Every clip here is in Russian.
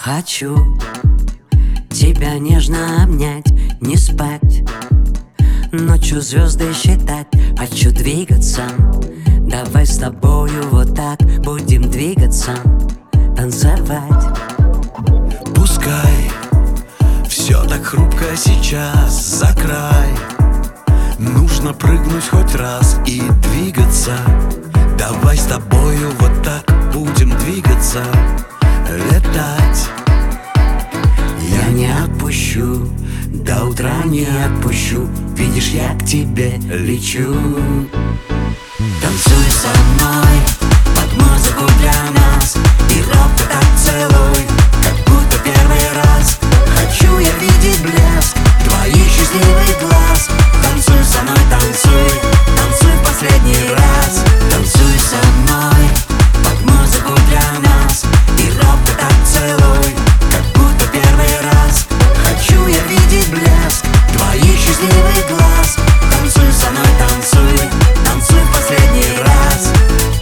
Хочу тебя нежно обнять, не спать, ночью звезды считать. Хочу двигаться, давай с тобою вот так будем двигаться, танцевать. Пускай все так хрупко сейчас, за край нужно прыгнуть хоть раз и двигаться. Давай с тобою вот так будем двигаться, летать. Я не отпущу, до утра не отпущу. Видишь, я к тебе лечу. Танцуй со мной под музыку для нас и робко так целуй, как будто первый раз. Хочу я видеть блеск твоих счастливых глаз. Танцуй со мной, танцуй, танцуй в последний раз. Танцуй со мной под музыку для нас и робко так целуй, как будто первый раз. Хочу я видеть блеск твоих счастливых глаз. Танцуй со мной, танцуй, танцуй в последний раз.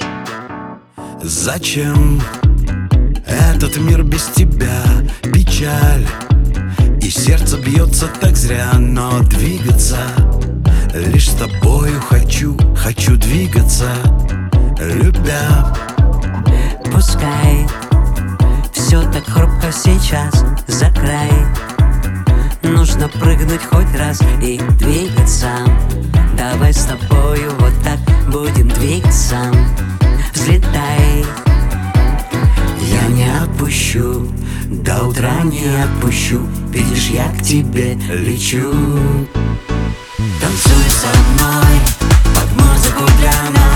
Зачем этот мир без тебя? Печаль, и сердце бьется так зря. Но двигаться лишь с тобою хочу, хочу двигаться, любя. Пускай все так хрупко сейчас, за край нужно прыгнуть хоть раз и двигаться. Давай с тобою вот так будем двигаться, взлетай. Я не отпущу, до утра не отпущу. Видишь, я к тебе лечу. Танцуй со мной под музыку для нас